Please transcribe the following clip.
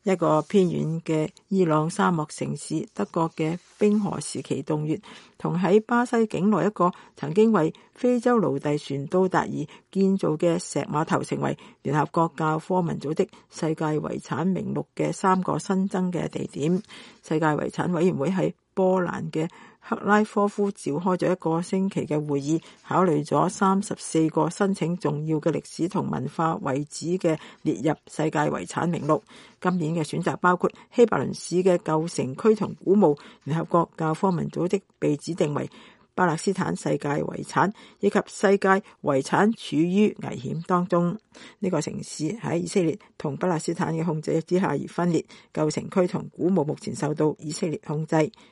一個偏遠嘅伊朗沙漠城市，德國嘅冰河時期洞穴，同喺巴西境內一個曾經為非洲奴隸船到達而建造嘅石碼頭，成為聯合國教科文組織世界遺產名錄嘅3個新增嘅地點。世界遺產委員會喺波蘭嘅克拉科夫召開咗1個星期嘅會議，考慮咗34個申請重要嘅歷史同文化遺址嘅列入世界遺產名錄。今年嘅選擇包括希伯倫市嘅舊城區同古墓，聯合國教科文組織被指定為巴勒斯坦世界遺產，以及世界遺產處於危險當中。呢個城市喺以色列同巴勒斯坦嘅控制之下而分裂，舊城區同古墓目前受到以色列控制。